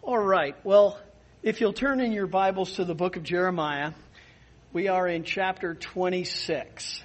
All right. Well, if you'll turn in your Bibles to the book of Jeremiah, we are in chapter 26.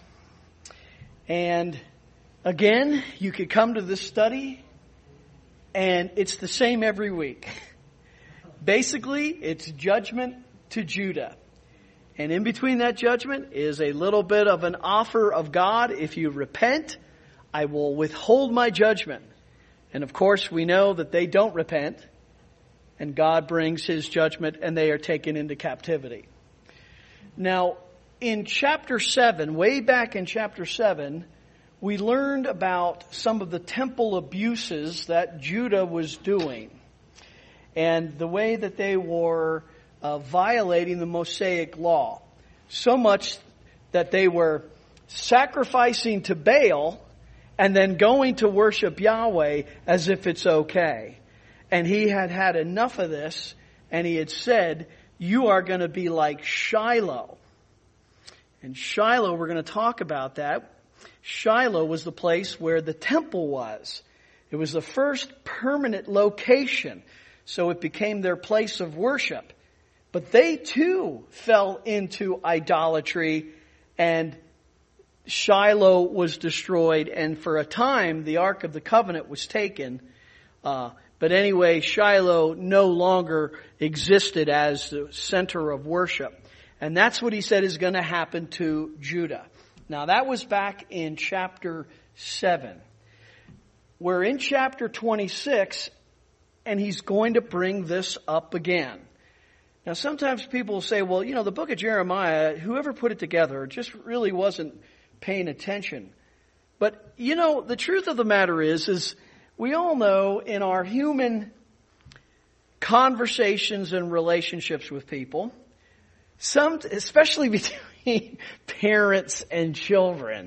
And again, you could come to this study and it's the same every week. Basically, it's judgment to Judah. And in between that judgment is a little bit of an offer of God. If you repent, I will withhold my judgment. And of course, we know that they don't repent. And God brings His judgment and they are taken into captivity. Now, in chapter 7, way back in chapter 7, we learned about some of the temple abuses that Judah was doing. And the way that they were violating the Mosaic law. So much that they were sacrificing to Baal and then going to worship Yahweh as if it's okay. And he had had enough of this, and he had said, you are going to be like Shiloh. And Shiloh, we're going to talk about that. Shiloh was the place where the temple was. It was the first permanent location, so it became their place of worship. But they too fell into idolatry, and Shiloh was destroyed, and for a time the Ark of the Covenant was taken. But anyway, Shiloh no longer existed as the center of worship. And that's what he said is going to happen to Judah. Now that was back in chapter 7. We're in chapter 26, and he's going to bring this up again. Now sometimes people will say, well, the book of Jeremiah, whoever put it together just really wasn't paying attention. But, the truth of the matter is we all know in our human conversations and relationships with people, especially between parents and children,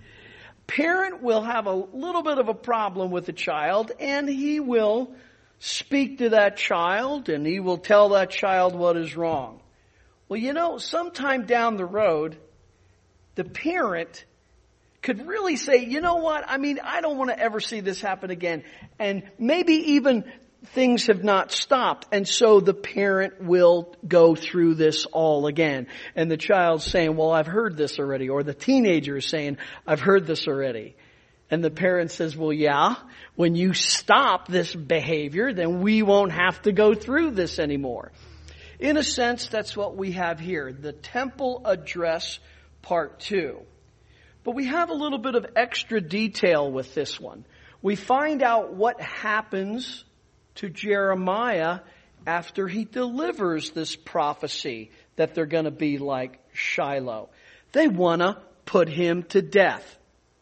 parent will have a little bit of a problem with a child, and he will speak to that child and he will tell that child what is wrong. Well, sometime down the road, the parent could really say, you know what, I don't want to ever see this happen again. And maybe even things have not stopped. And so the parent will go through this all again. And the child's saying, well, I've heard this already. Or the teenager is saying, I've heard this already. And the parent says, well, yeah, when you stop this behavior, then we won't have to go through this anymore. In a sense, that's what we have here. The temple address part 2. But we have a little bit of extra detail with this one. We find out what happens to Jeremiah after he delivers this prophecy that they're going to be like Shiloh. They want to put him to death.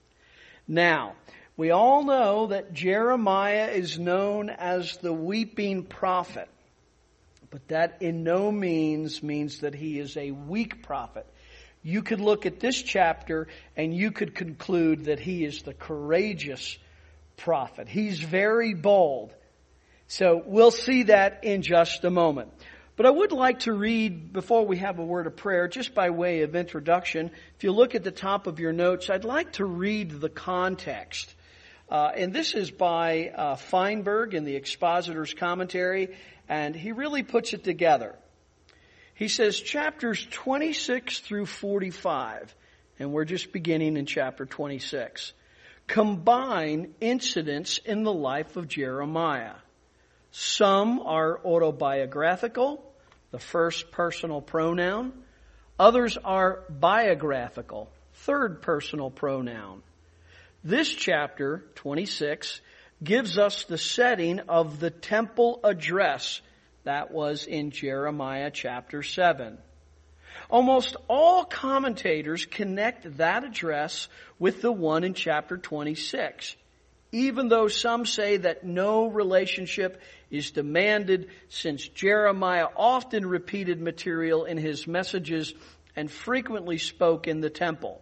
Now, we all know that Jeremiah is known as the weeping prophet. But that in no means that he is a weak prophet. You could look at this chapter and you could conclude that he is the courageous prophet. He's very bold. So we'll see that in just a moment. But I would like to read, before we have a word of prayer, just by way of introduction. If you look at the top of your notes, I'd like to read the context. And this is by Feinberg in the Expositor's Commentary, and he really puts it together. He says chapters 26 through 45, and we're just beginning in chapter 26, combine incidents in the life of Jeremiah. Some are autobiographical, the first personal pronoun. Others are biographical, third personal pronoun. This chapter, 26, gives us the setting of the temple address that was in Jeremiah chapter 7. Almost all commentators connect that address with the one in chapter 26, even though some say that no relationship is demanded since Jeremiah often repeated material in his messages and frequently spoke in the temple.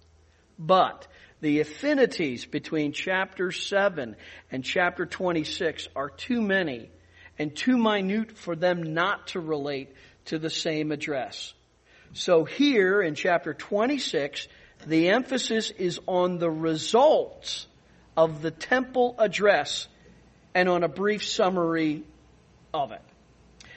But the affinities between chapter 7 and chapter 26 are too many and too minute for them not to relate to the same address. So here in chapter 26, the emphasis is on the results of the temple address and on a brief summary of it.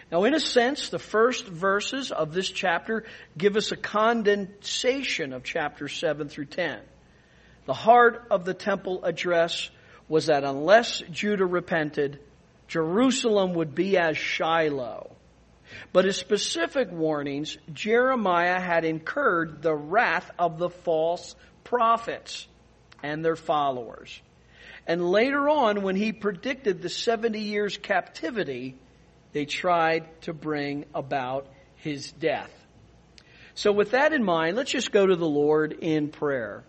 Now, in a sense, the first verses of this chapter give us a condensation of chapters 7 through 10. The heart of the temple address was that unless Judah repented, Jerusalem would be as Shiloh. But as specific warnings, Jeremiah had incurred the wrath of the false prophets and their followers. And later on, when he predicted the 70 years captivity, they tried to bring about his death. So with that in mind, let's just go to the Lord in prayer.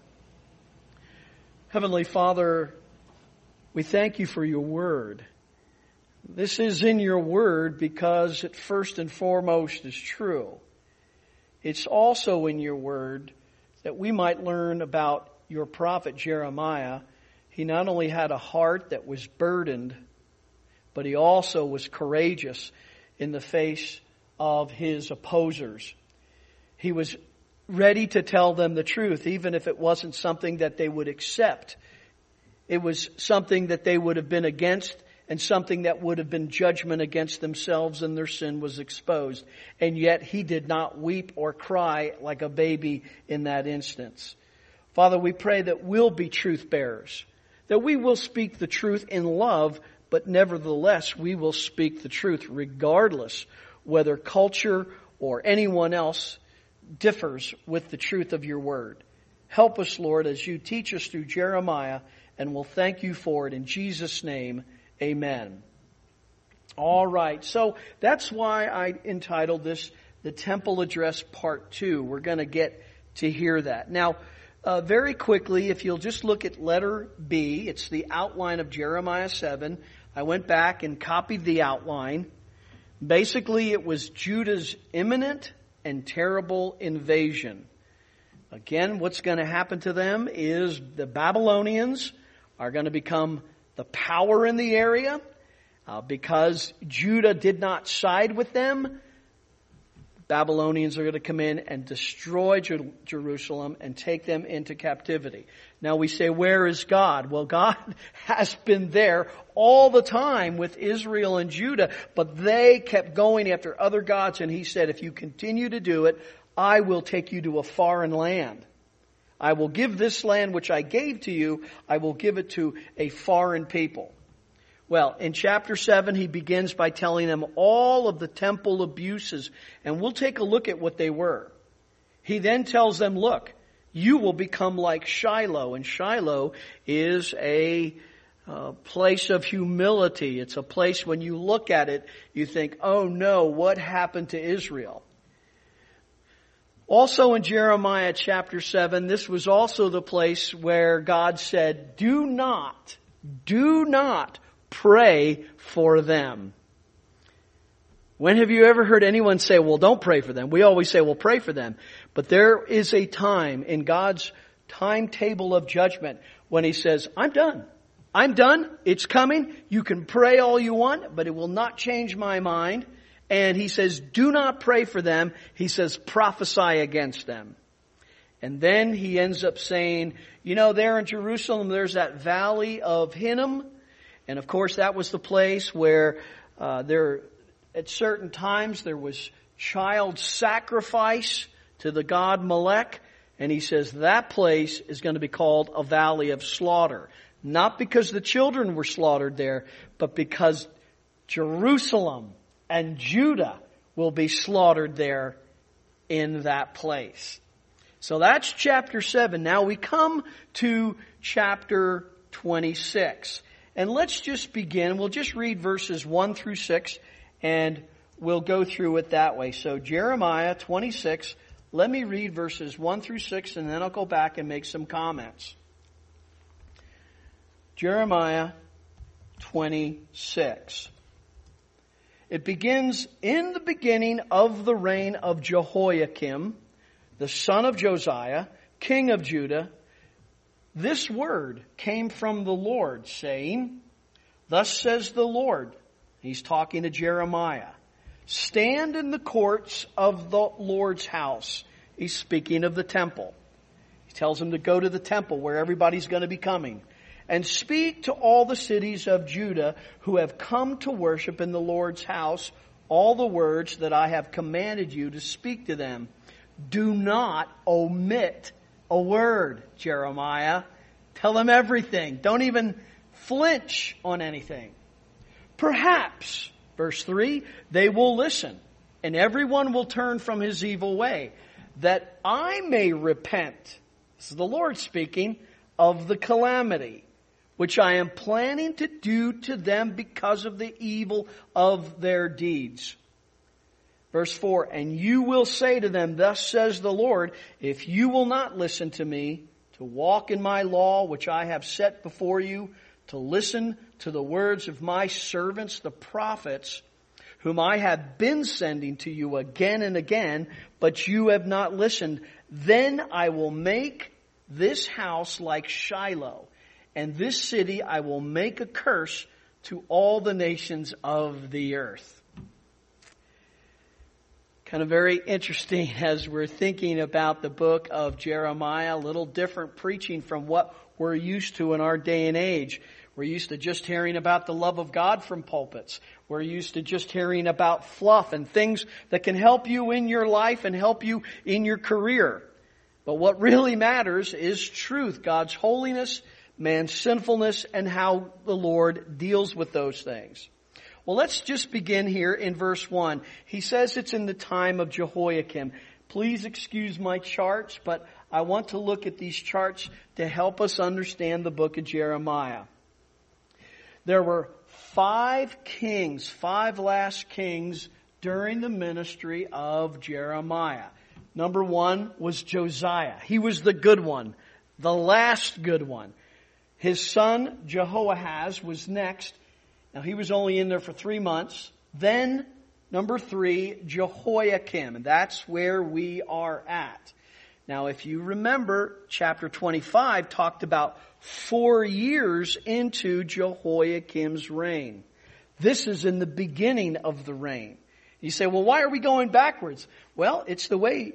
Heavenly Father, we thank you for your word. This is in your word because it first and foremost is true. It's also in your word that we might learn about your prophet Jeremiah. He not only had a heart that was burdened, but he also was courageous in the face of his opposers. He was ready to tell them the truth, even if it wasn't something that they would accept. It was something that they would have been against, and something that would have been judgment against themselves, and their sin was exposed. And yet he did not weep or cry like a baby in that instance. Father, we pray that we'll be truth bearers, that we will speak the truth in love, but nevertheless we will speak the truth regardless whether culture or anyone else differs with the truth of your word. Help us, Lord, as you teach us through Jeremiah, and we'll thank you for it in Jesus' name. Amen. All right, so that's why I entitled this The Temple Address Part 2. We're going to get to hear that. Now, very quickly, if you'll just look at letter B, it's the outline of Jeremiah 7. I went back and copied the outline. Basically, it was Judah's imminent and terrible invasion. Again, what's going to happen to them is the Babylonians are going to become the power in the area. Because Judah did not side with them, Babylonians are going to come in and destroy Jerusalem and take them into captivity. Now we say, where is God? Well, God has been there all the time with Israel and Judah, but they kept going after other gods, and he said, if you continue to do it, I will take you to a foreign land. I will give this land which I gave to you, I will give it to a foreign people. Well, in chapter 7, he begins by telling them all of the temple abuses, and we'll take a look at what they were. He then tells them, look, you will become like Shiloh, and Shiloh is a place of humility. It's a place when you look at it, you think, oh no, what happened to Israel? Also in Jeremiah chapter 7, this was also the place where God said, do not pray for them. When have you ever heard anyone say, well, don't pray for them? We always say, well, pray for them. But there is a time in God's timetable of judgment when he says, I'm done. I'm done. It's coming. You can pray all you want, but it will not change my mind. And he says, do not pray for them. He says, prophesy against them. And then he ends up saying, you know, there in Jerusalem, there's that valley of Hinnom. And of course, that was the place where at certain times there was child sacrifice to the god Molech. And he says that place is going to be called a valley of slaughter. Not because the children were slaughtered there, but because Jerusalem and Judah will be slaughtered there in that place. So that's chapter 7. Now we come to chapter 26. And let's just begin. We'll just read verses 1 through 6, and we'll go through it that way. So Jeremiah 26, let me read verses 1 through 6, and then I'll go back and make some comments. Jeremiah 26. It begins, in the beginning of the reign of Jehoiakim, the son of Josiah, king of Judah, this word came from the Lord, saying, thus says the Lord. He's talking to Jeremiah. Stand in the courts of the Lord's house. He's speaking of the temple. He tells him to go to the temple where everybody's going to be coming. And speak to all the cities of Judah who have come to worship in the Lord's house all the words that I have commanded you to speak to them. Do not omit a word, Jeremiah. Tell them everything. Don't even flinch on anything. Perhaps, verse 3, they will listen, and everyone will turn from his evil way, that I may repent. This is the Lord speaking, of the calamity which I am planning to do to them because of the evil of their deeds. Verse 4, and you will say to them, thus says the Lord, if you will not listen to me, to walk in my law which I have set before you, to listen to the words of my servants, the prophets, whom I have been sending to you again and again, but you have not listened, then I will make this house like Shiloh, and this city I will make a curse to all the nations of the earth. Kind of very interesting as we're thinking about the book of Jeremiah, a little different preaching from what we're used to in our day and age. We're used to just hearing about the love of God from pulpits. We're used to just hearing about fluff and things that can help you in your life and help you in your career. But what really matters is truth, God's holiness, man's sinfulness, and how the Lord deals with those things. Well, let's just begin here in verse 1. He says it's in the time of Jehoiakim. Please excuse my charts, but I want to look at these charts to help us understand the book of Jeremiah. There were 5 last kings during the ministry of Jeremiah. Number 1 was Josiah. He was the good one, the last good one. His son Jehoahaz was next. Now he was only in there for 3 months. Then number 3, Jehoiakim. And that's where we are at. Now if you remember, chapter 25 talked about 4 years into Jehoiakim's reign. This is in the beginning of the reign. You say, well, why are we going backwards? Well, it's the way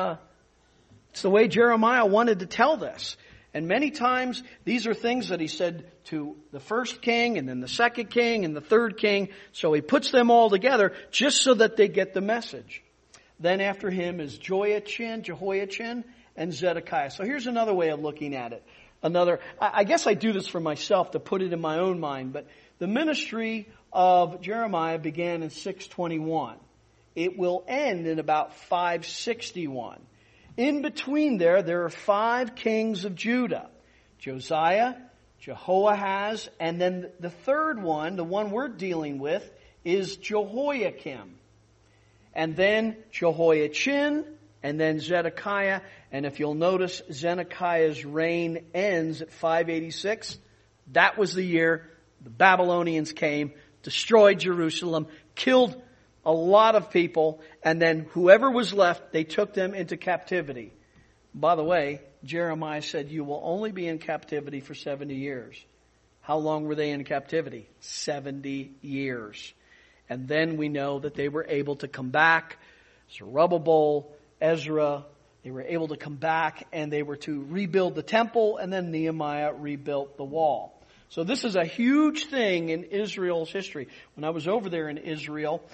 Jeremiah wanted to tell this. And many times, these are things that he said to the first king, and then the second king, and the third king. So he puts them all together just so that they get the message. Then after him is Jehoiachin, and Zedekiah. So here's another way of looking at it. I guess I do this for myself to put it in my own mind, but the ministry of Jeremiah began in 621. It will end in about 561. In between there are 5 kings of Judah. Josiah, Jehoahaz, and then the third one, the one we're dealing with, is Jehoiakim. And then Jehoiachin, and then Zedekiah. And if you'll notice, Zedekiah's reign ends at 586. That was the year the Babylonians came, destroyed Jerusalem, killed a lot of people, and then whoever was left, they took them into captivity. By the way, Jeremiah said, you will only be in captivity for 70 years. How long were they in captivity? 70 years. And then we know that they were able to come back. Zerubbabel, Ezra, they were able to come back and they were to rebuild the temple, and then Nehemiah rebuilt the wall. So this is a huge thing in Israel's history. When I was over there in Israel,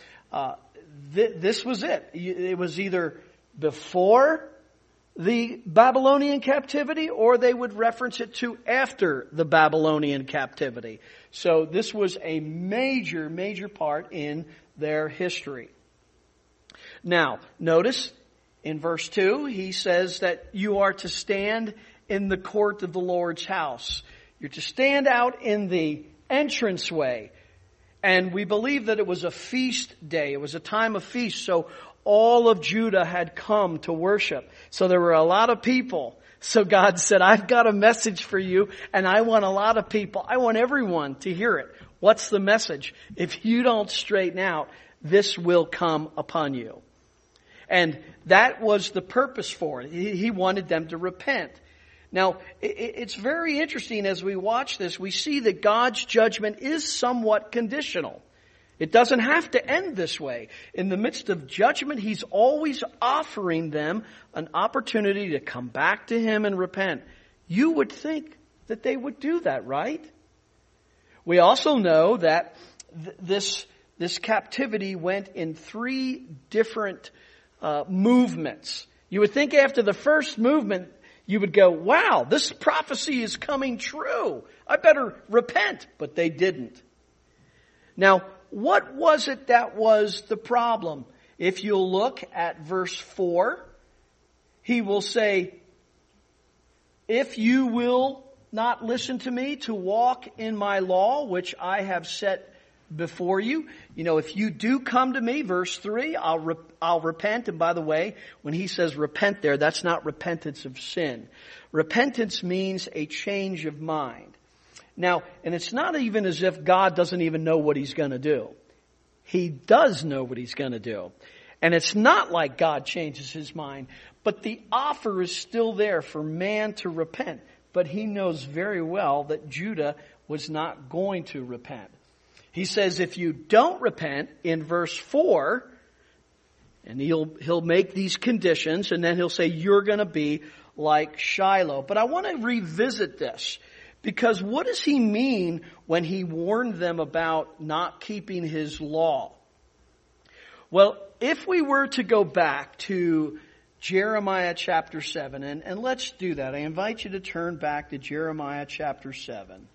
this was it. It was either before the Babylonian captivity, or they would reference it to after the Babylonian captivity. So this was a major, major part in their history. Now, notice in verse 2, he says that you are to stand in the court of the Lord's house. You're to stand out in the entranceway. And we believe that it was a feast day. It was a time of feast. So all of Judah had come to worship. So there were a lot of people. So God said, I've got a message for you, and I want a lot of people. I want everyone to hear it. What's the message? If you don't straighten out, this will come upon you. And that was the purpose for it. He wanted them to repent. Now, it's very interesting as we watch this. We see that God's judgment is somewhat conditional. It doesn't have to end this way. In the midst of judgment, He's always offering them an opportunity to come back to Him and repent. You would think that they would do that, right? We also know that this this captivity went in 3 different movements. You would think after the first movement, you would go, wow, this prophecy is coming true. I better repent. But they didn't. Now, what was it that was the problem? If you'll look at verse 4, he will say, if you will not listen to me to walk in my law, which I have set before you. You know, if you do come to me, verse 3, I'll repent. And by the way, when he says repent there, that's not repentance of sin. Repentance means a change of mind. Now, and it's not even as if God doesn't even know what he's going to do. He does know what he's going to do. And it's not like God changes his mind, but the offer is still there for man to repent. But he knows very well that Judah was not going to repent. He says, if you don't repent, in verse 4, and he'll make these conditions, and then he'll say, you're going to be like Shiloh. But I want to revisit this, because what does he mean when he warned them about not keeping his law? Well, if we were to go back to Jeremiah chapter 7, and let's do that. I invite you to turn back to Jeremiah chapter 7.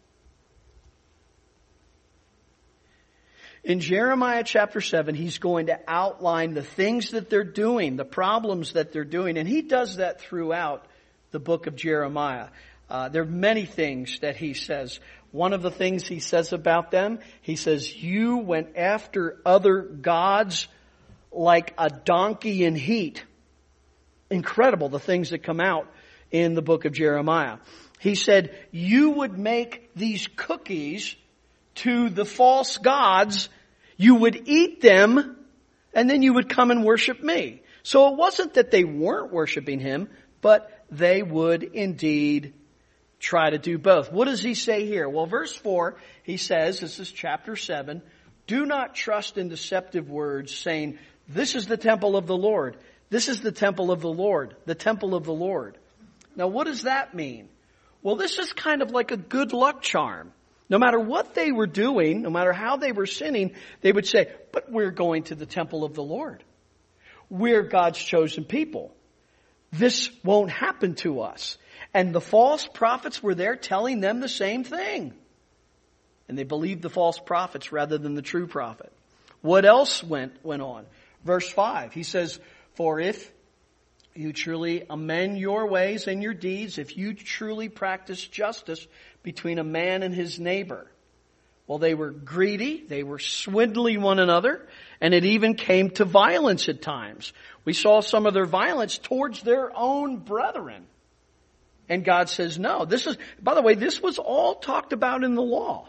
In Jeremiah chapter 7, he's going to outline the things that they're doing, the problems that they're doing, and he does that throughout the book of Jeremiah. There are many things that he says. One of the things he says about them, he says, you went after other gods like a donkey in heat. Incredible, the things that come out in the book of Jeremiah. He said, you would make these cookies to the false gods, you would eat them, and then you would come and worship me. So it wasn't that they weren't worshiping him, but they would indeed try to do both. What does he say here? Well, verse 4, he says, this is chapter 7, do not trust in deceptive words, saying, this is the temple of the Lord. This is the temple of the Lord, the temple of the Lord. Now, what does that mean? Well, this is kind of like a good luck charm. No matter what they were doing, no matter how they were sinning, they would say, but we're going to the temple of the Lord. We're God's chosen people. This won't happen to us. And the false prophets were there telling them the same thing. And they believed the false prophets rather than the true prophet. What else went on? Verse 5, he says, for if you truly amend your ways and your deeds, if you truly practice justice between a man and his neighbor. Well, they were greedy, they were swindling one another, and it even came to violence at times. We saw some of their violence towards their own brethren. And God says, no, by the way, this was all talked about in the law.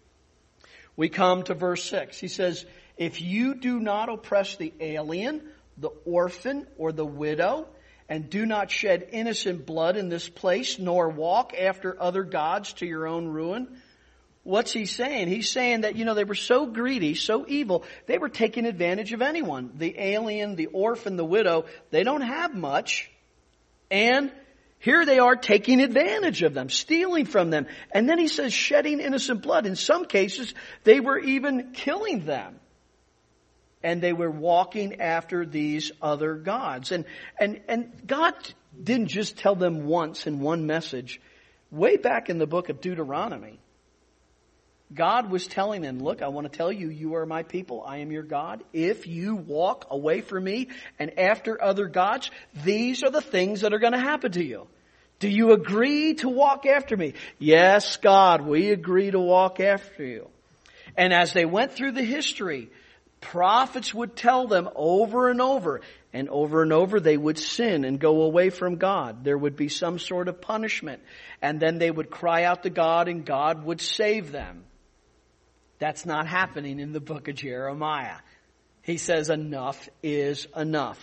We come to verse 6. He says, if you do not oppress the alien, the orphan, or the widow, and do not shed innocent blood in this place, nor walk after other gods to your own ruin. What's he saying? He's saying that, they were so greedy, so evil, they were taking advantage of anyone. The alien, the orphan, the widow, they don't have much. And here they are taking advantage of them, stealing from them. And then he says shedding innocent blood. In some cases, they were even killing them. And they were walking after these other gods. And God didn't just tell them once in one message. Way back in the book of Deuteronomy, God was telling them, look, I want to tell you, you are my people. I am your God. If you walk away from me and after other gods, these are the things that are going to happen to you. Do you agree to walk after me? Yes, God, we agree to walk after you. And as they went through the history, prophets would tell them over and over, and over they would sin and go away from God. There would be some sort of punishment. And then they would cry out to God and God would save them. That's not happening in the book of Jeremiah. He says enough is enough.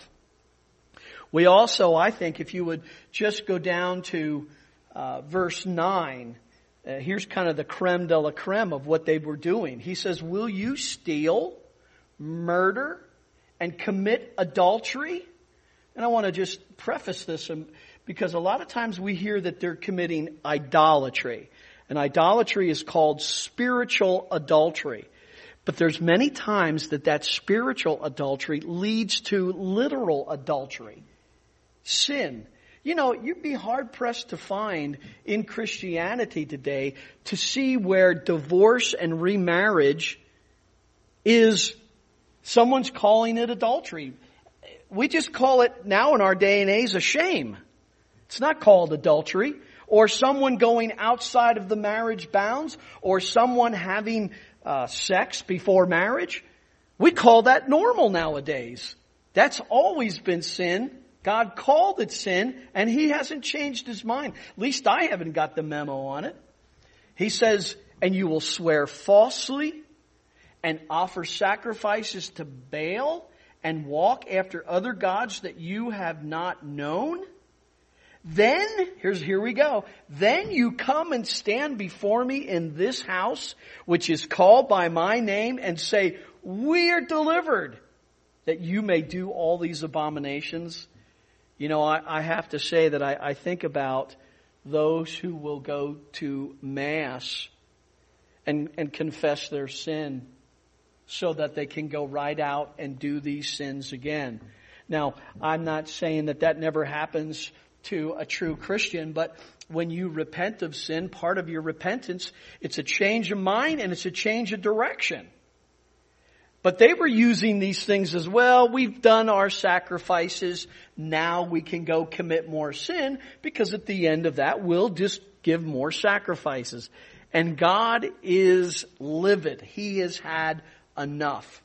We also, I think, if you would just go down to verse 9, here's kind of the creme de la creme of what they were doing. He says, will you steal, murder, and commit adultery? And I want to just preface this because a lot of times we hear that they're committing idolatry. And idolatry is called spiritual adultery. But there's many times that spiritual adultery leads to literal adultery. Sin. You know, you'd be hard-pressed to find in Christianity today to see where divorce and remarriage is someone's calling it adultery. We just call it now in our day and age a shame. It's not called adultery. Or someone going outside of the marriage bounds, or someone having sex before marriage. We call that normal nowadays. That's always been sin. God called it sin, and He hasn't changed His mind. At least I haven't got the memo on it. He says, and you will swear falsely and offer sacrifices to Baal and walk after other gods that you have not known. Then, here we go. Then you come and stand before me in this house, which is called by my name, and say, we are delivered, that you may do all these abominations. You know, I have to say that I think about those who will go to Mass and confess their sin so that they can go right out and do these sins again. Now, I'm not saying that never happens to a true Christian, but when you repent of sin, part of your repentance, it's a change of mind and it's a change of direction. But they were using these things as well. We've done our sacrifices. Now we can go commit more sin, because at the end of that, we'll just give more sacrifices. And God is livid. He has had enough.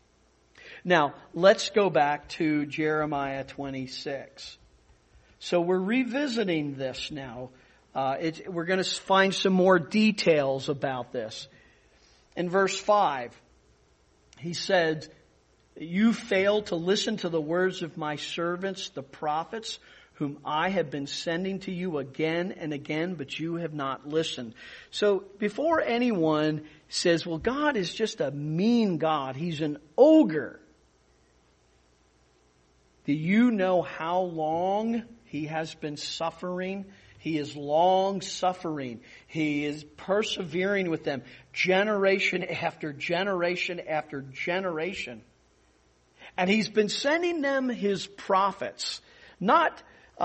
Now, let's go back to Jeremiah 26. So we're revisiting this now. We're going to find some more details about this. In verse 5, he said, you failed to listen to the words of my servants, the prophets, whom I have been sending to you again and again, but you have not listened. So before anyone says, well, God is just a mean God, He's an ogre. Do you know how long He has been suffering? He is long suffering. He is persevering with them generation after generation after generation. And He's been sending them His prophets, not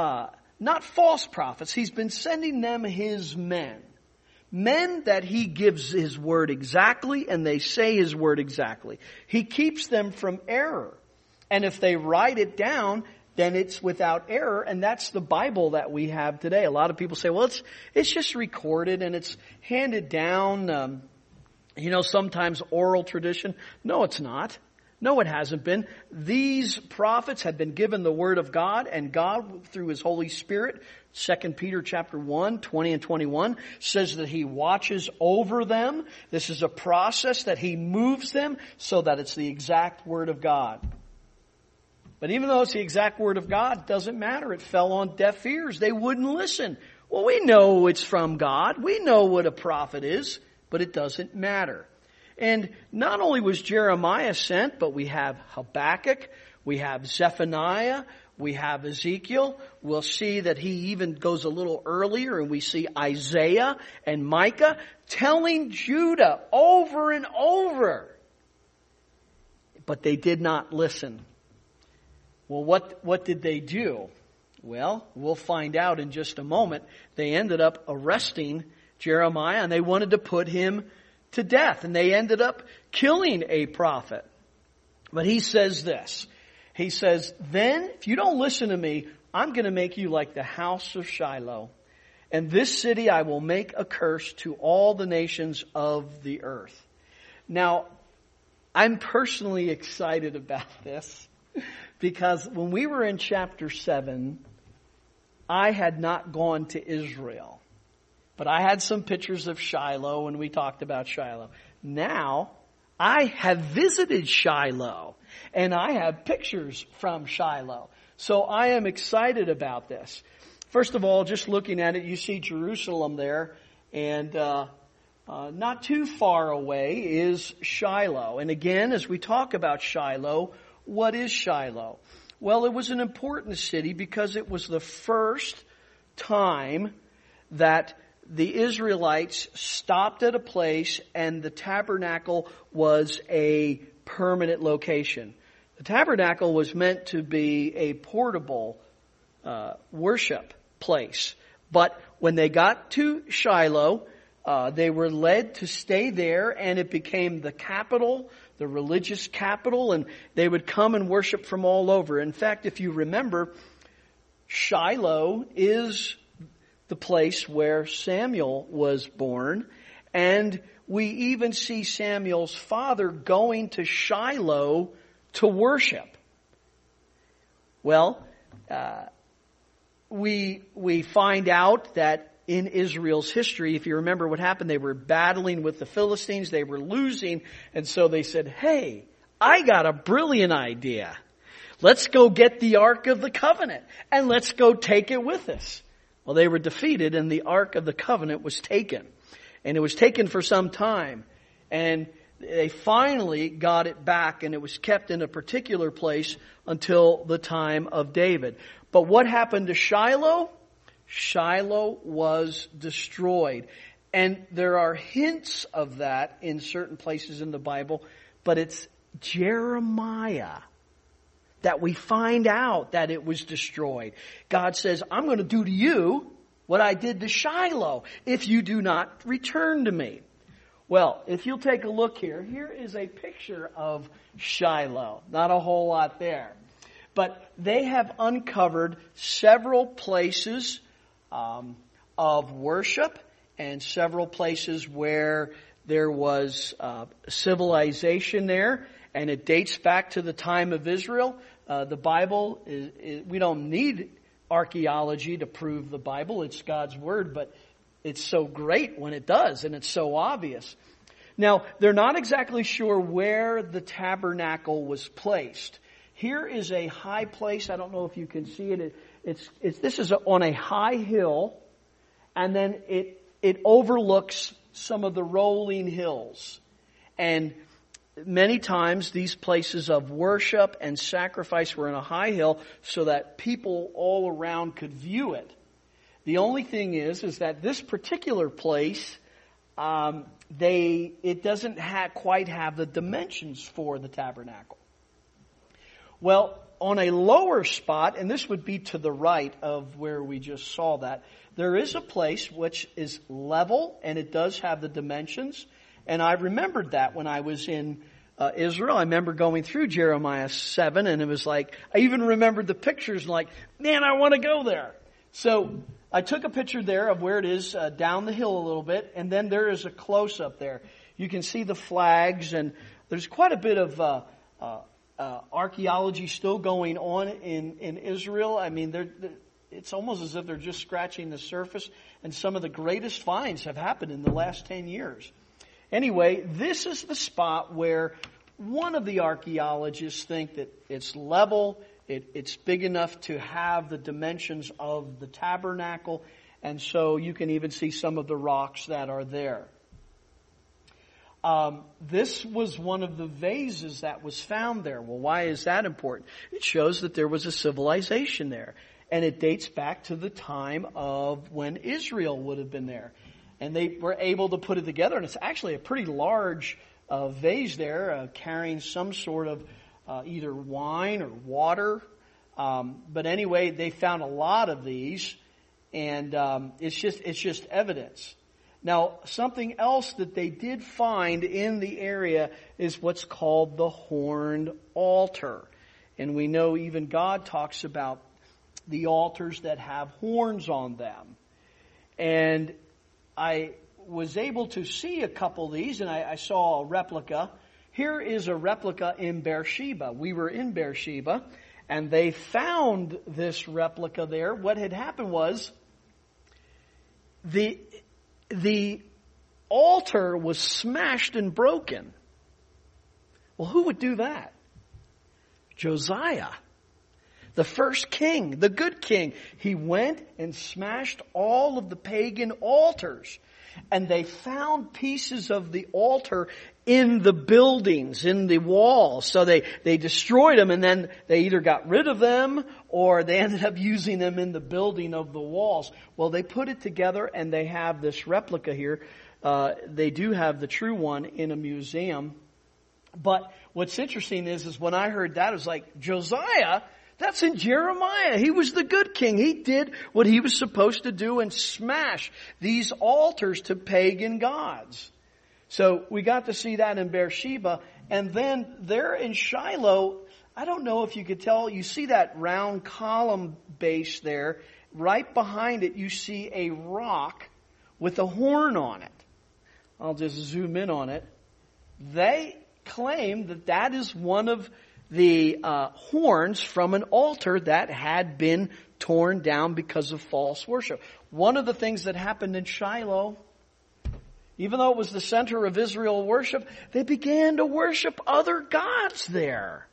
false prophets. He's been sending them His men. Men that He gives His word exactly, and they say His word exactly. He keeps them from error. And if they write it down, then it's without error, and that's the Bible that we have today. A lot of people say, well, it's just recorded and it's handed down, sometimes oral tradition. No, it's not. No, it hasn't been. These prophets had been given the Word of God, and God, through His Holy Spirit, 2 Peter chapter 1, 20 and 21, says that He watches over them. This is a process that He moves them so that it's the exact Word of God. But even though it's the exact Word of God, it doesn't matter. It fell on deaf ears. They wouldn't listen. Well, we know it's from God. We know what a prophet is, but it doesn't matter. And not only was Jeremiah sent, but we have Habakkuk, we have Zephaniah, we have Ezekiel. We'll see that he even goes a little earlier, and we see Isaiah and Micah telling Judah over and over. But they did not listen. Well, what did they do? Well, we'll find out in just a moment. They ended up arresting Jeremiah, and they wanted to put him to death, and they ended up killing a prophet. But he says this. He says, then, if you don't listen to me, I'm going to make you like the house of Shiloh. And this city I will make a curse to all the nations of the earth. Now, I'm personally excited about this, because when we were in chapter 7, I had not gone to Israel. But I had some pictures of Shiloh, and we talked about Shiloh. Now, I have visited Shiloh, and I have pictures from Shiloh. So I am excited about this. First of all, just looking at it, you see Jerusalem there, and not too far away is Shiloh. And again, as we talk about Shiloh, what is Shiloh? Well, it was an important city because it was the first time that the Israelites stopped at a place, and the tabernacle was a permanent location. The tabernacle was meant to be a portable worship place. But when they got to Shiloh, they were led to stay there, and it became the capital, the religious capital, and they would come and worship from all over. In fact, if you remember, Shiloh is the place where Samuel was born, and we even see Samuel's father going to Shiloh to worship. Well, we find out that in Israel's history, if you remember what happened, they were battling with the Philistines, they were losing, and so they said, hey, I got a brilliant idea. Let's go get the Ark of the Covenant, and let's go take it with us. Well, they were defeated, and the Ark of the Covenant was taken. And it was taken for some time. And they finally got it back, and it was kept in a particular place until the time of David. But what happened to Shiloh? Shiloh was destroyed. And there are hints of that in certain places in the Bible, but it's Jeremiah that we find out that it was destroyed. God says, I'm going to do to you what I did to Shiloh if you do not return to me. Well, if you'll take a look here, here is a picture of Shiloh. Not a whole lot there. But they have uncovered several places of worship and several places where there was civilization there. And it dates back to the time of Israel. The Bible, we don't need archaeology to prove the Bible. It's God's Word, but it's so great when it does, and it's so obvious. Now, they're not exactly sure where the tabernacle was placed. Here is a high place. I don't know if you can see it. This is on a high hill, and then it overlooks some of the rolling hills. And many times these places of worship and sacrifice were on a high hill so that people all around could view it. The only thing is that this particular place, it doesn't quite have the dimensions for the tabernacle. Well, on a lower spot, and this would be to the right of where we just saw that, there is a place which is level, and it does have the dimensions. And I remembered that when I was in Israel. I remember going through Jeremiah 7, and it was like, I even remembered the pictures, like, man, I want to go there. So I took a picture there of where it is down the hill a little bit, and then there is a close-up there. You can see the flags, and there's quite a bit of archaeology still going on in Israel. I mean, it's almost as if they're just scratching the surface, and some of the greatest finds have happened in the last 10 years. Anyway, this is the spot where one of the archaeologists think that it's level, it's big enough to have the dimensions of the tabernacle, and so you can even see some of the rocks that are there. This was one of the vases that was found there. Well, why is that important? It shows that there was a civilization there, and it dates back to the time of when Israel would have been there. And they were able to put it together, and it's actually a pretty large vase there, carrying some sort of either wine or water. But anyway, they found a lot of these, and it's just evidence. Now, something else that they did find in the area is what's called the horned altar. And we know even God talks about the altars that have horns on them. And I was able to see a couple of these, and I saw a replica. Here is a replica in Beersheba. We were in Beersheba, and they found this replica there. What had happened was the altar was smashed and broken. Well, who would do that? Josiah, the first king, the good king. He went and smashed all of the pagan altars. And they found pieces of the altar in the buildings, in the walls. So they destroyed them, and then they either got rid of them or they ended up using them in the building of the walls. Well, they put it together and they have this replica here. They do have the true one in a museum. But what's interesting is when I heard that, it was like, Josiah, that's in Jeremiah. He was the good king. He did what he was supposed to do and smash these altars to pagan gods. So we got to see that in Beersheba. And then there in Shiloh, I don't know if you could tell, you see that round column base there. Right behind it, you see a rock with a horn on it. I'll just zoom in on it. They claim that that is one of the horns from an altar that had been torn down because of false worship. One of the things that happened in Shiloh, even though it was the center of Israel worship, they began to worship other gods there.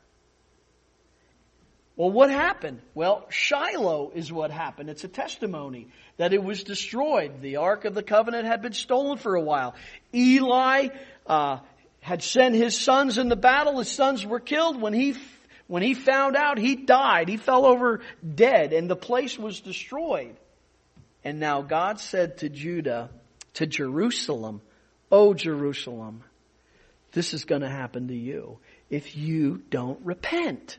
Well, what happened? Well, Shiloh is what happened. It's a testimony that it was destroyed. The Ark of the Covenant had been stolen for a while. Eli had sent his sons in the battle. His sons were killed. When he found out, he died. He fell over dead, and the place was destroyed. And now God said to Judah, to Jerusalem, "Oh, Jerusalem, this is going to happen to you if you don't repent."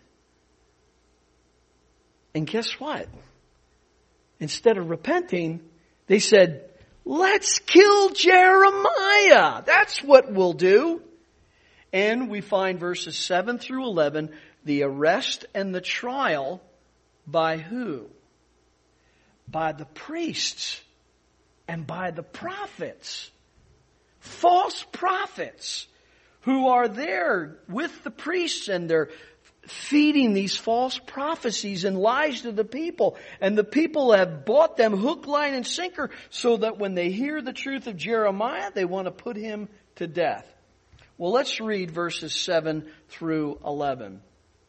And guess what? Instead of repenting, they said, "Let's kill Jeremiah. That's what we'll do." And we find verses 7 through 11, the arrest and the trial by who? By the priests and by the prophets. False prophets who are there with the priests, and they're feeding these false prophecies and lies to the people. And the people have bought them hook, line, and sinker, so that when they hear the truth of Jeremiah, they want to put him to death. Well, let's read verses 7 through 11.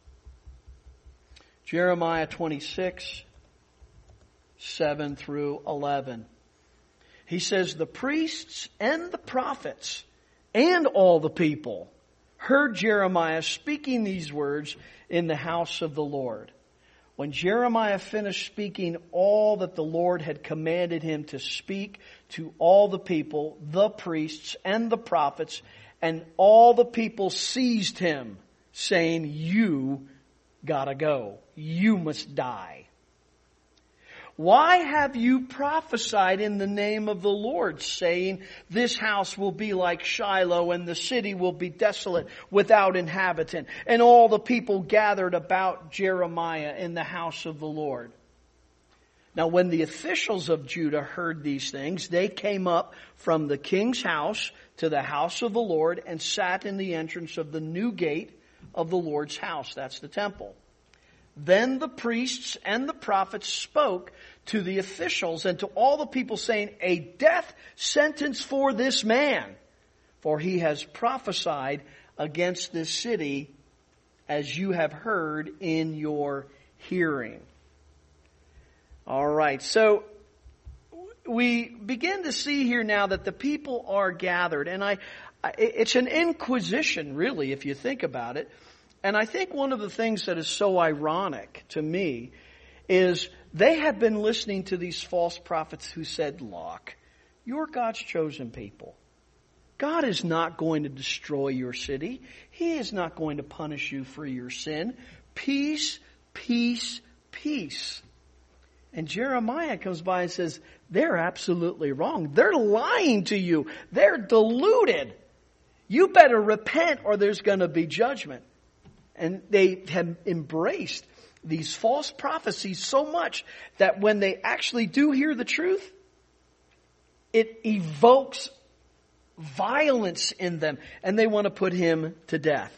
Jeremiah 26, 7 through 11. He says, "The priests and the prophets and all the people heard Jeremiah speaking these words in the house of the Lord. When Jeremiah finished speaking all that the Lord had commanded him to speak to all the people, the priests and the prophets, and all the people seized him, saying, 'You gotta go. You must die. Why have you prophesied in the name of the Lord, saying, this house will be like Shiloh, and the city will be desolate without inhabitant?' And all the people gathered about Jeremiah in the house of the Lord. Now when the officials of Judah heard these things, they came up from the king's house to the house of the Lord and sat in the entrance of the new gate of the Lord's house." That's the temple. "Then the priests and the prophets spoke to the officials and to all the people, saying, 'A death sentence for this man, for he has prophesied against this city, as you have heard in your hearing.'" All right, so we begin to see here now that the people are gathered, and it's an inquisition, really, if you think about it. And I think one of the things that is so ironic to me is they have been listening to these false prophets who said, "Look, you're God's chosen people. God is not going to destroy your city. He is not going to punish you for your sin. Peace, peace, peace." And Jeremiah comes by and says, "They're absolutely wrong. They're lying to you. They're deluded. You better repent or there's going to be judgment." And they have embraced these false prophecies so much that when they actually do hear the truth, it evokes violence in them, and they want to put him to death.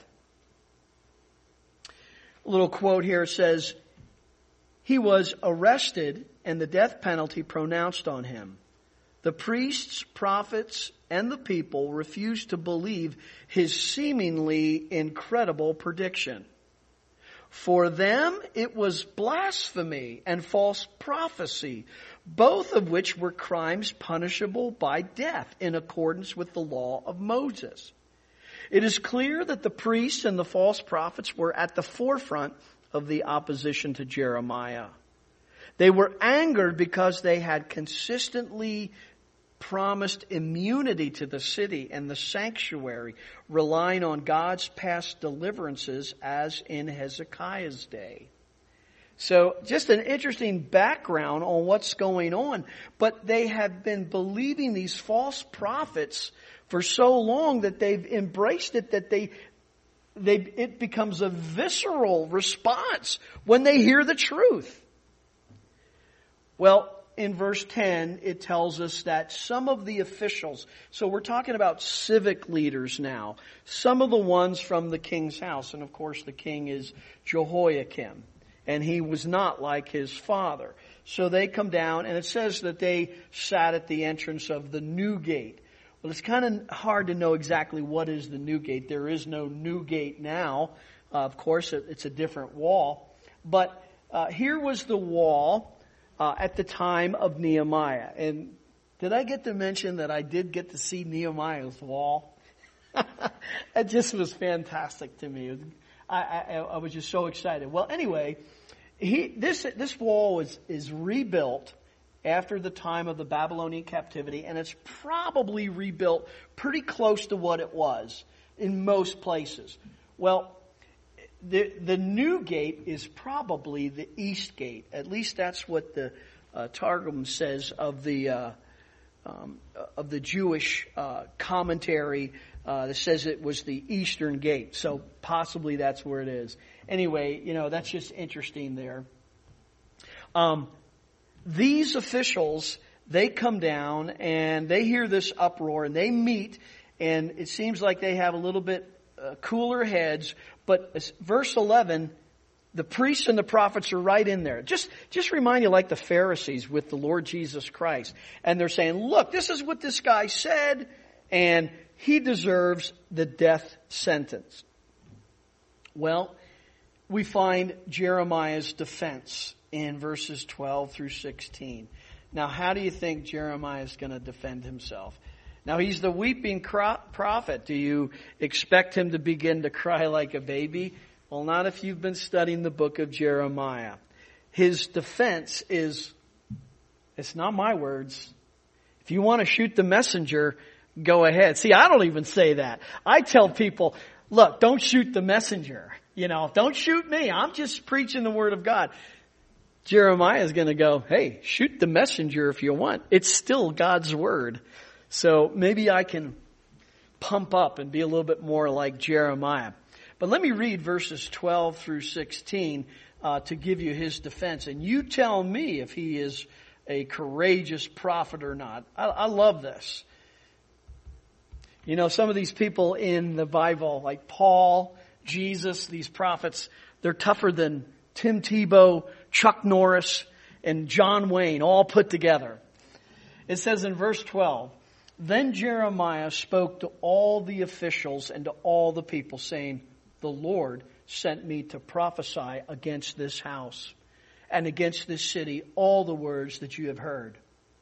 A little quote here says, "He was arrested and the death penalty pronounced on him. The priests, prophets, and the people refused to believe his seemingly incredible prediction. For them, it was blasphemy and false prophecy. both of which were crimes punishable by death in accordance with the law of Moses. It is clear that the priests and the false prophets were at the forefront of the opposition to Jeremiah. They were angered because they had consistently promised immunity to the city and the sanctuary, relying on God's past deliverances as in Hezekiah's day. So just an interesting background on what's going on. But they have been believing these false prophets for so long that they've embraced it, that it becomes a visceral response when they hear the truth. Well, in verse 10, it tells us that some of the officials, so we're talking about civic leaders now, some of the ones from the king's house, and of course the king is Jehoiakim, and he was not like his father. So they come down, and it says that they sat at the entrance of the new gate. Well, it's kind of hard to know exactly what is the new gate. There is no new gate now. Of course, it's a different wall. But here was the wall at the time of Nehemiah. And did I get to mention that I did get to see Nehemiah's wall? It just was fantastic to me. I was just so excited. Well, anyway, this wall is rebuilt after the time of the Babylonian captivity, and it's probably rebuilt pretty close to what it was in most places. Well, the new gate is probably the east gate. At least that's what the Targum says of the Jewish commentary that says it was the eastern gate. So possibly that's where it is. Anyway, that's just interesting there. These officials, they come down and they hear this uproar and they meet, and it seems like they have a little bit cooler heads. But verse 11, the priests and the prophets are right in there. Just remind you, like the Pharisees with the Lord Jesus Christ. And they're saying, look, this is what this guy said, and he deserves the death sentence. Well, we find Jeremiah's defense in verses 12 through 16. Now, how do you think Jeremiah is going to defend himself? Now, he's the weeping prophet. Do you expect him to begin to cry like a baby? Well, not if you've been studying the book of Jeremiah. His defense is, it's not my words. If you want to shoot the messenger, go ahead. See, I don't even say that. I tell people, look, don't shoot the messenger. Don't shoot me. I'm just preaching the word of God. Jeremiah is going to go, hey, shoot the messenger if you want. It's still God's word. So maybe I can pump up and be a little bit more like Jeremiah. But let me read verses 12 through 16 to give you his defense. And you tell me if he is a courageous prophet or not. I love this. Some of these people in the Bible, like Paul, Jesus, these prophets, they're tougher than Tim Tebow, Chuck Norris, and John Wayne all put together. It says in verse 12, then Jeremiah spoke to all the officials and to all the people, saying, the Lord sent me to prophesy against this house and against this city all the words that you have heard.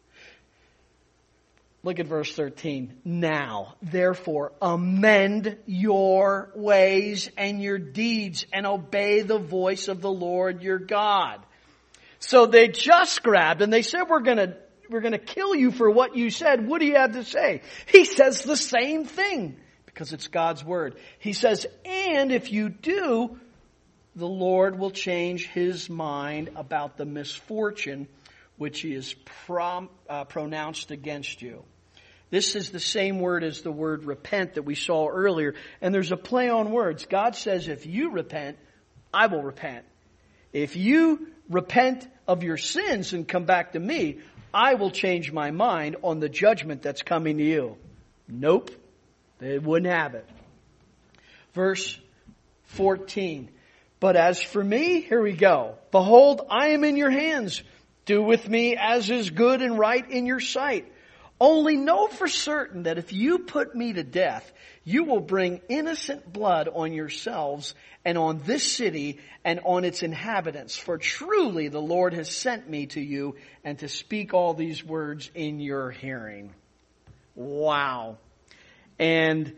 Look at verse 13. Now, therefore, amend your ways and your deeds and obey the voice of the Lord your God. So they just grabbed and they said, we're going to kill you for what you said. What do you have to say? He says the same thing because it's God's word. He says, and if you do, the Lord will change his mind about the misfortune which he has pronounced against you. This is the same word as the word repent that we saw earlier. And there's a play on words. God says, if you repent, I will repent. If you repent of your sins and come back to me, I will change my mind on the judgment that's coming to you. Nope. They wouldn't have it. Verse 14. But as for me, here we go. Behold, I am in your hands. Do with me as is good and right in your sight. Only know for certain that if you put me to death, you will bring innocent blood on yourselves and on this city and on its inhabitants. For truly the Lord has sent me to you and to speak all these words in your hearing. Wow. And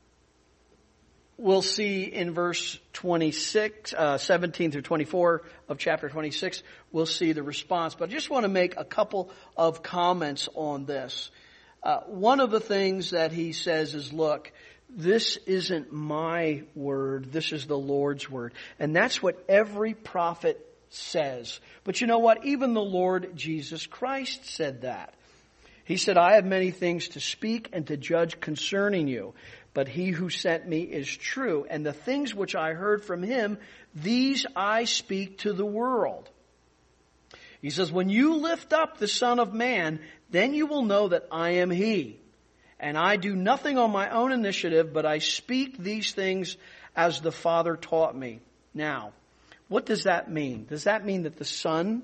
we'll see in verse 26, 17 through 24 of chapter 26, we'll see the response. But I just want to make a couple of comments on this. One of the things that he says is, look, this isn't my word, this is the Lord's word. And that's what every prophet says. But you know what? Even the Lord Jesus Christ said that. He said, I have many things to speak and to judge concerning you. But he who sent me is true, and the things which I heard from him, these I speak to the world. He says, when you lift up the Son of Man, then you will know that I am he. And I do nothing on my own initiative, but I speak these things as the Father taught me. Now, what does that mean? Does that mean that the Son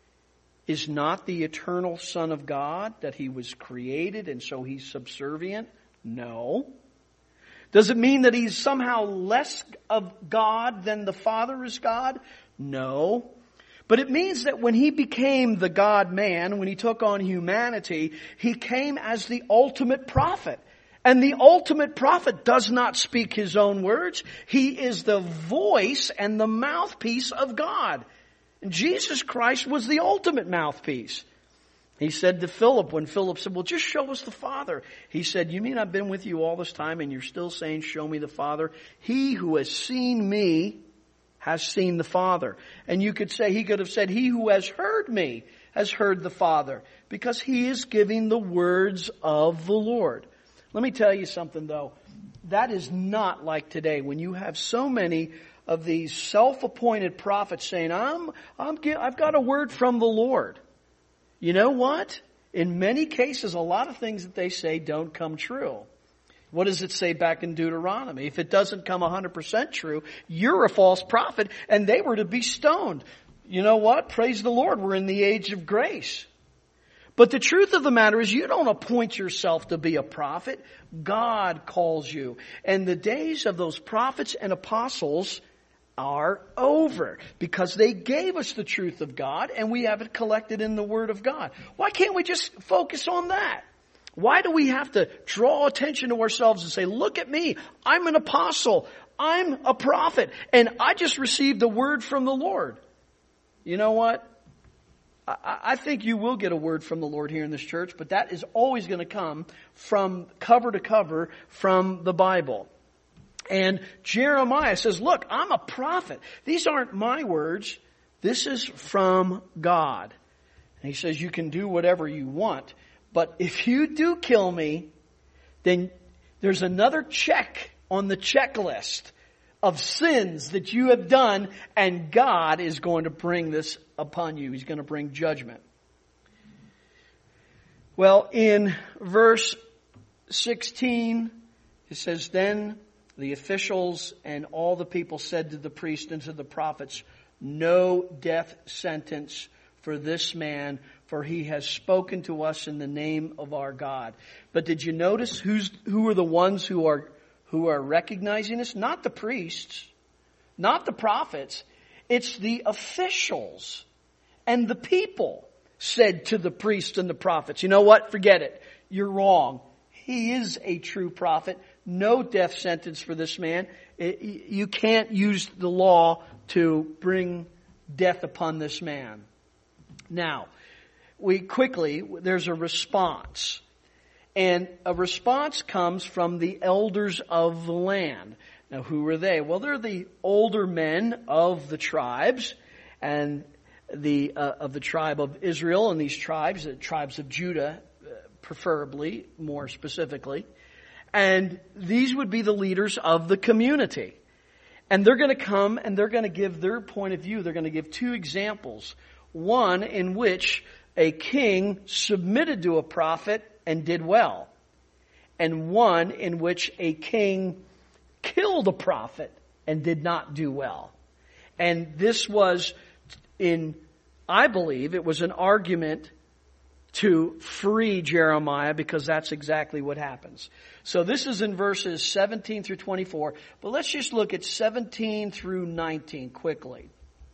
is not the eternal Son of God, that he was created and so he's subservient? No. Does it mean that he's somehow less of God than the Father is God? No. But it means that when he became the God-man, when he took on humanity, he came as the ultimate prophet. And the ultimate prophet does not speak his own words. He is the voice and the mouthpiece of God. And Jesus Christ was the ultimate mouthpiece. He said to Philip, when Philip said, well, just show us the Father. He said, you mean I've been with you all this time and you're still saying, show me the Father? He who has seen me has seen the Father. And he could have said, he who has heard me has heard the Father, because he is giving the words of the Lord. Let me tell you something though. That is not like today, when you have so many of these self-appointed prophets saying, I've got a word from the Lord. You know what? In many cases, a lot of things that they say don't come true. What does it say back in Deuteronomy? If it doesn't come 100% true, you're a false prophet, and they were to be stoned. You know what? Praise the Lord, we're in the age of grace. But the truth of the matter is, you don't appoint yourself to be a prophet. God calls you. And the days of those prophets and apostles are over, because they gave us the truth of God and we have it collected in the Word of God. Why can't we just focus on that? Why do we have to draw attention to ourselves and say, look at me, I'm an apostle, I'm a prophet, and I just received a word from the Lord? You know what? I think you will get a word from the Lord here in this church, but that is always going to come from cover to cover from the Bible. And Jeremiah says, look, I'm a prophet. These aren't my words. This is from God. And he says, you can do whatever you want. But if you do kill me, then there's another check on the checklist of sins that you have done. And God is going to bring this upon you. He's going to bring judgment. Well, in verse 16, it says, then the officials and all the people said to the priests and to the prophets, no death sentence for this man, for he has spoken to us in the name of our God. But did you notice who are the ones who are recognizing this? Not the priests, not the prophets. It's the officials and the people said to the priests and the prophets, you know what? Forget it. You're wrong. He is a true prophet. No death sentence for this man. You can't use the law to bring death upon this man. Now, there's a response. And a response comes from the elders of the land. Now, who are they? Well, they're the older men of the tribes, and of the tribe of Israel, and these tribes, the tribes of Judah, preferably, more specifically. And these would be the leaders of the community. And they're going to come and they're going to give their point of view. They're going to give two examples. One in which a king submitted to a prophet and did well. And one in which a king killed a prophet and did not do well. And this was I believe it was an argument to free Jeremiah, because that's exactly what happens. So this is in verses 17 through 24, but let's just look at 17 through 19 quickly.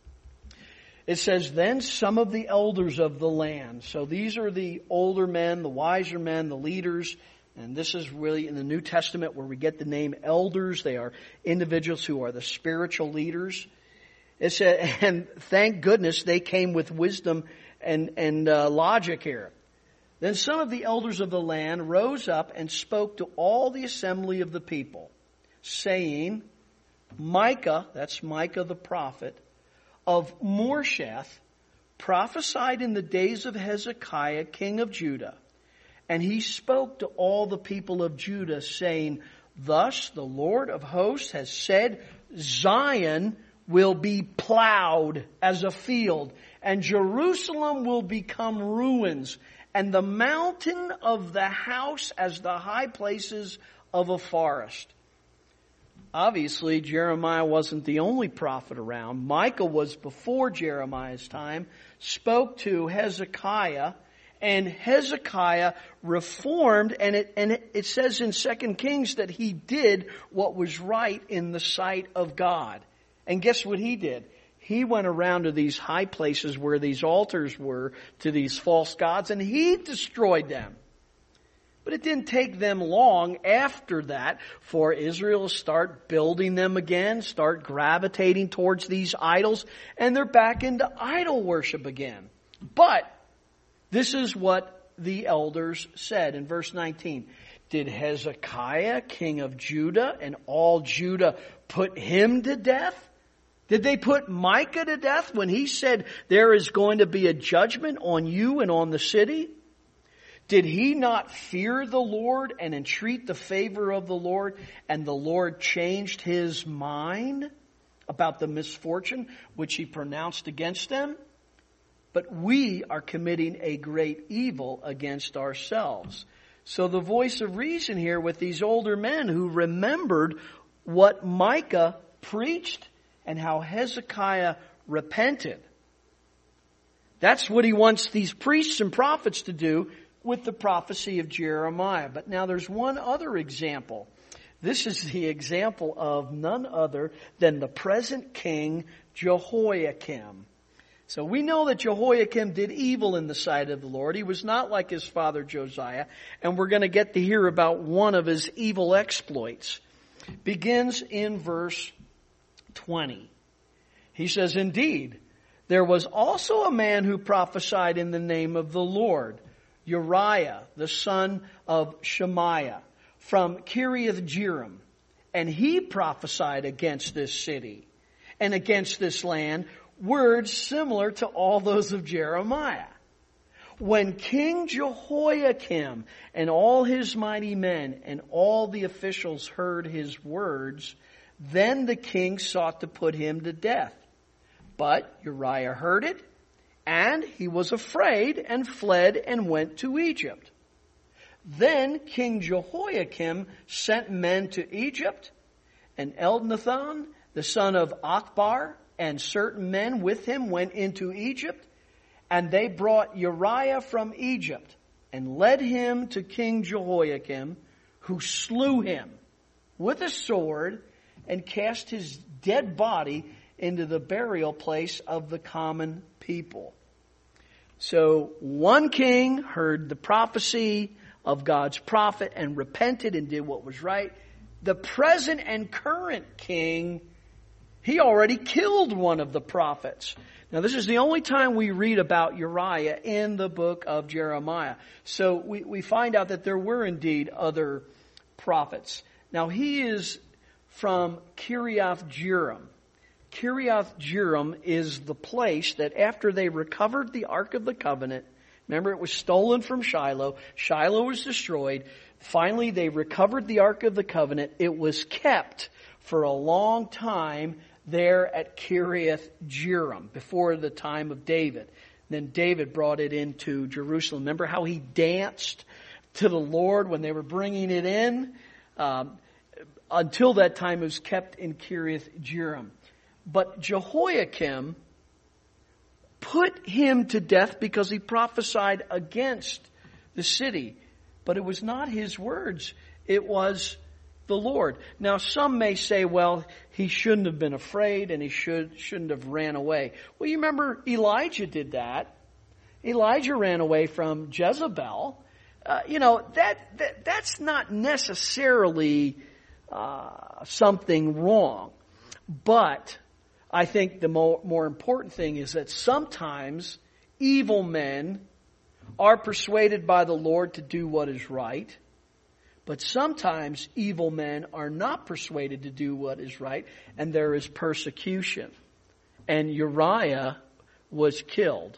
It says, then some of the elders of the land. So these are the older men, the wiser men, the leaders. And this is really in the New Testament where we get the name elders. They are individuals who are the spiritual leaders. It said, and thank goodness they came with wisdom and logic here. Then some of the elders of the land rose up and spoke to all the assembly of the people, saying, Micah, that's Micah the prophet, of Moresheth, prophesied in the days of Hezekiah, king of Judah. And he spoke to all the people of Judah, saying, thus the Lord of hosts has said, Zion will be plowed as a field, and Jerusalem will become ruins, and the mountain of the house as the high places of a forest. Obviously, Jeremiah wasn't the only prophet around. Micah was before Jeremiah's time, spoke to Hezekiah, and Hezekiah reformed, and it says in 2 Kings that he did what was right in the sight of God. And guess what he did? He went around to these high places where these altars were to these false gods, and he destroyed them. But it didn't take them long after that for Israel to start building them again, start gravitating towards these idols, and they're back into idol worship again. But this is what the elders said in verse 19. Did Hezekiah, king of Judah, and all Judah put him to death? Did they put Micah to death when he said there is going to be a judgment on you and on the city? Did he not fear the Lord and entreat the favor of the Lord, and the Lord changed his mind about the misfortune which he pronounced against them? But we are committing a great evil against ourselves. So the voice of reason here with these older men who remembered what Micah preached and how Hezekiah repented. That's what he wants these priests and prophets to do with the prophecy of Jeremiah. But now there's one other example. This is the example of none other than the present king Jehoiakim. So we know that Jehoiakim did evil in the sight of the Lord. He was not like his father Josiah. And we're going to get to hear about one of his evil exploits. Begins in verse 20. He says, indeed, there was also a man who prophesied in the name of the Lord, Uriah, the son of Shemaiah, from Kiriath Jearim. And he prophesied against this city and against this land, words similar to all those of Jeremiah. When King Jehoiakim and all his mighty men and all the officials heard his words, then the king sought to put him to death. But Uriah heard it, and he was afraid and fled and went to Egypt. Then King Jehoiakim sent men to Egypt, and Elnathan, the son of Akbar, and certain men with him went into Egypt, and they brought Uriah from Egypt and led him to King Jehoiakim, who slew him with a sword and cast his dead body into the burial place of the common people. So one king heard the prophecy of God's prophet and repented and did what was right. The present and current king, he already killed one of the prophets. Now this is the only time we read about Uriah in the book of Jeremiah. So we find out that there were indeed other prophets. Now he is from Kiriath Jearim. Kiriath Jearim is the place that after they recovered the Ark of the Covenant, remember it was stolen from Shiloh. Shiloh was destroyed. Finally they recovered the Ark of the Covenant. It was kept for a long time there at Kiriath Jearim before the time of David. Then David brought it into Jerusalem. Remember how he danced to the Lord when they were bringing it in? Until that time it was kept in Kiriath Jearim. But Jehoiakim put him to death because he prophesied against the city. But it was not his words. It was the Lord. Now, some may say, well, he shouldn't have been afraid and he shouldn't have ran away. Well, you remember Elijah did that. Elijah ran away from Jezebel. That's not necessarily something wrong. But I think the more important thing is that sometimes evil men are persuaded by the Lord to do what is right. But sometimes evil men are not persuaded to do what is right, and there is persecution. And Uriah was killed.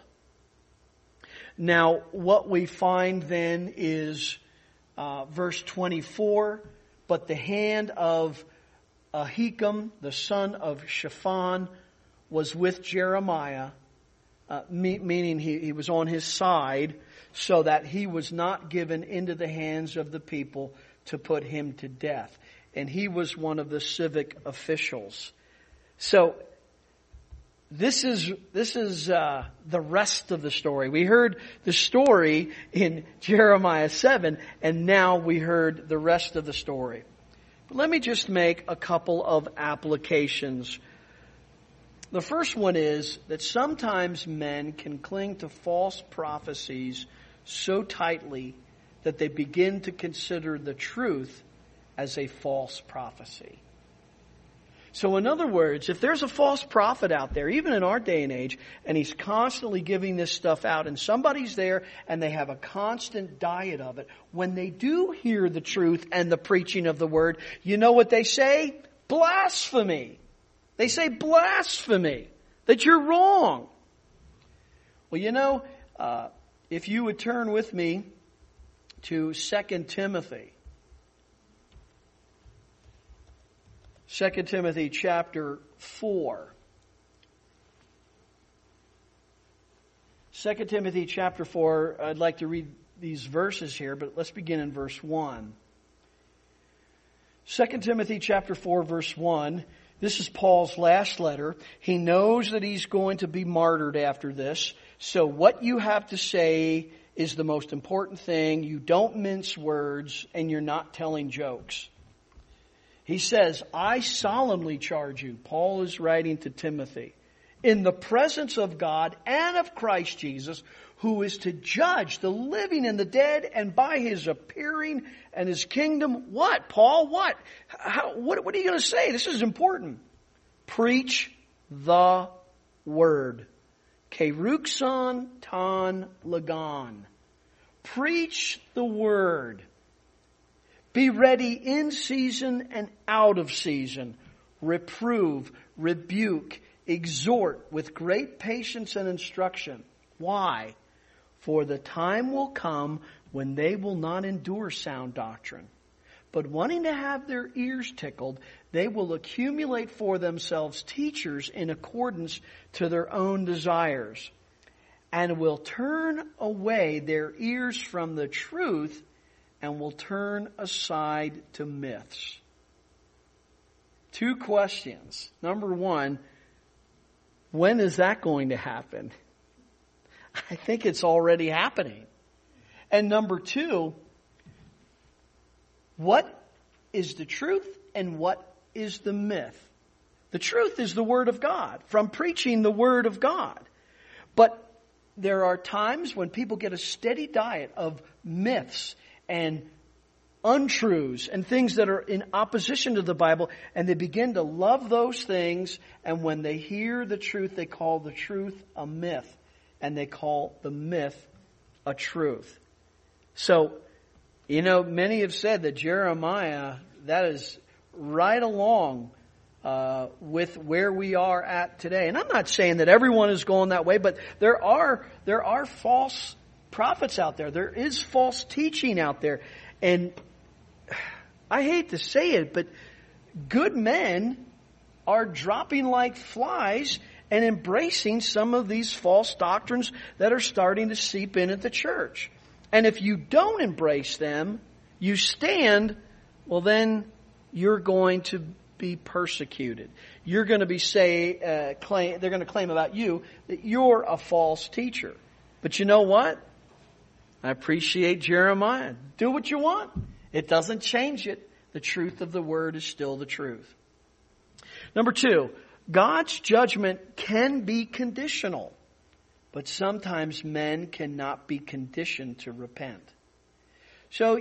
Now, what we find then is verse 24, but the hand of Ahikam, the son of Shaphan, was with Jeremiah, meaning he was on his side, so that he was not given into the hands of the people to put him to death. And he was one of the civic officials. So this is the rest of the story. We heard the story in Jeremiah 7, and now we heard the rest of the story. But let me just make a couple of applications. The first one is that sometimes men can cling to false prophecies so tightly that they begin to consider the truth as a false prophecy. So in other words, if there's a false prophet out there, even in our day and age, and he's constantly giving this stuff out, and somebody's there and they have a constant diet of it, when they do hear the truth and the preaching of the word, you know what they say? Blasphemy. They say blasphemy, that you're wrong. Well, if you would turn with me to 2 Timothy. 2 Timothy chapter 4. 2 Timothy chapter 4, I'd like to read these verses here, but let's begin in verse 1. 2 Timothy chapter 4, verse 1. This is Paul's last letter. He knows that he's going to be martyred after this. So what you have to say is the most important thing. You don't mince words and you're not telling jokes. He says, I solemnly charge you, Paul is writing to Timothy, in the presence of God and of Christ Jesus, who is to judge the living and the dead, and by his appearing and his kingdom. What, Paul? What? What are you going to say? This is important. Preach the word. Keruxon ton lagon. Preach the word. Be ready in season and out of season. Reprove, rebuke, exhort with great patience and instruction. Why? For the time will come when they will not endure sound doctrine, but wanting to have their ears tickled, they will accumulate for themselves teachers in accordance to their own desires, and will turn away their ears from the truth and will turn aside to myths. Two questions. Number one, when is that going to happen? I think it's already happening. And number two, what is the truth and what is the myth? The truth is the Word of God, from preaching the Word of God. But there are times when people get a steady diet of myths and untruths and things that are in opposition to the Bible, and they begin to love those things, and when they hear the truth, they call the truth a myth, and they call the myth a truth. So, many have said that Jeremiah, that is right along with where we are at today. And I'm not saying that everyone is going that way, but there are false prophets out there. There is false teaching out there. And I hate to say it, but good men are dropping like flies and embracing some of these false doctrines that are starting to seep in at the church. And if you don't embrace them, you stand, well then you're going to be persecuted. You're going to be they're going to claim about you that you're a false teacher. But you know what? I appreciate Jeremiah. Do what you want. It doesn't change it. The truth of the word is still the truth. Number 2, God's judgment can be conditional, but sometimes men cannot be conditioned to repent. So,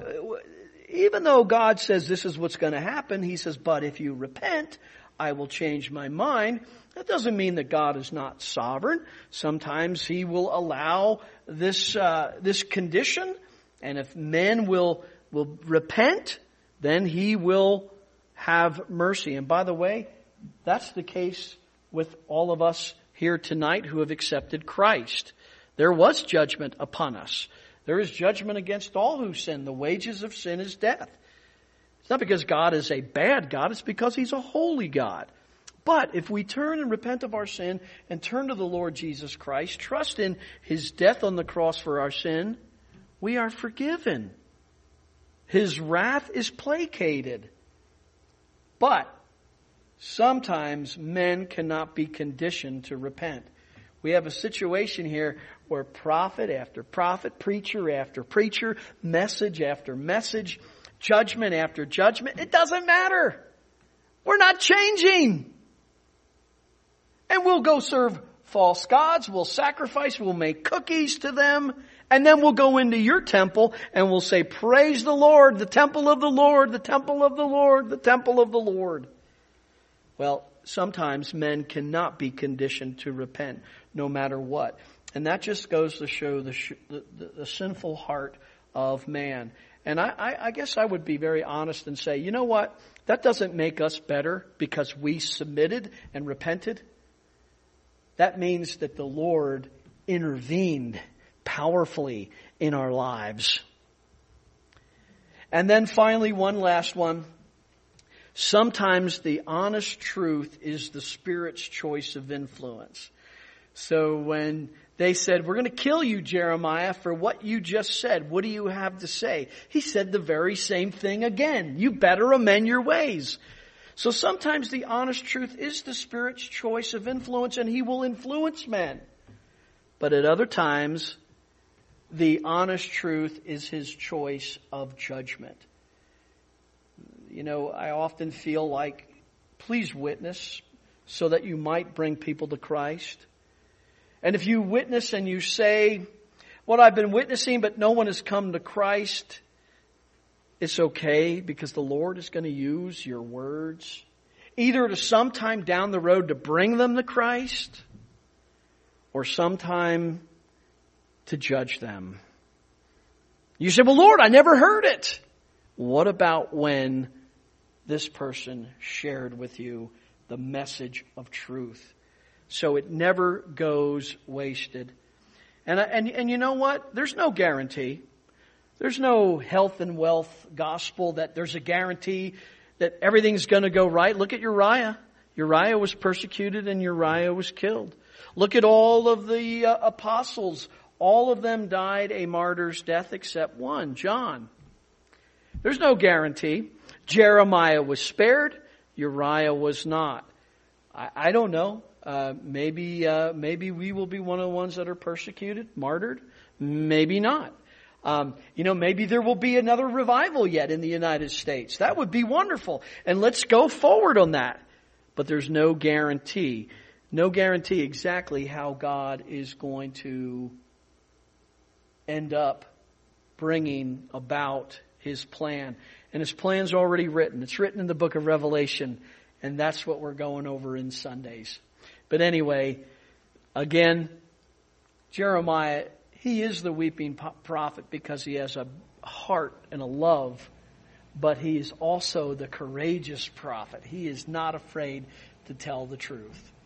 even though God says this is what's going to happen, He says, but if you repent, I will change my mind. That doesn't mean that God is not sovereign. Sometimes He will allow this condition, and if men will repent, then He will have mercy. And by the way, that's the case with all of us here tonight who have accepted Christ. There was judgment upon us. There is judgment against all who sin. The wages of sin is death. It's not because God is a bad God. It's because He's a holy God. But if we turn and repent of our sin and turn to the Lord Jesus Christ, trust in His death on the cross for our sin, we are forgiven. His wrath is placated. But sometimes men cannot be conditioned to repent. We have a situation here where prophet after prophet, preacher after preacher, message after message, judgment after judgment. It doesn't matter. We're not changing. And we'll go serve false gods. We'll sacrifice. We'll make cookies to them. And then we'll go into your temple and we'll say, praise the Lord, the temple of the Lord, the temple of the Lord, the temple of the Lord. Well, sometimes men cannot be conditioned to repent no matter what. And that just goes to show the sinful heart of man. And I guess I would be very honest and say, you know what? That doesn't make us better because we submitted and repented. That means that the Lord intervened powerfully in our lives. And then finally, one last one. Sometimes the honest truth is the Spirit's choice of influence. So when they said, we're going to kill you, Jeremiah, for what you just said, what do you have to say? He said the very same thing again. You better amend your ways. So sometimes the honest truth is the Spirit's choice of influence, and He will influence men. But at other times, the honest truth is His choice of judgment. I often feel like, please witness so that you might bring people to Christ. And if you witness and you say, what I've been witnessing, but no one has come to Christ, it's okay because the Lord is going to use your words either to sometime down the road to bring them to Christ or sometime to judge them. You say, well, Lord, I never heard it. What about when this person shared with you the message of truth? So it never goes wasted. And you know what? There's no guarantee. There's no health and wealth gospel that there's a guarantee that everything's going to go right. Look at Uriah. Uriah was persecuted and Uriah was killed. Look at all of the apostles. All of them died a martyr's death except one, John. There's no guarantee. Jeremiah was spared. Uriah was not. I don't know. Maybe we will be one of the ones that are persecuted, martyred. Maybe not. Maybe there will be another revival yet in the United States. That would be wonderful. And let's go forward on that. But there's no guarantee. No guarantee exactly how God is going to end up bringing about His plan. And His plan's already written. It's written in the book of Revelation. And that's what we're going over in Sundays. But anyway, again, Jeremiah, he is the weeping prophet because he has a heart and a love. But he is also the courageous prophet. He is not afraid to tell the truth.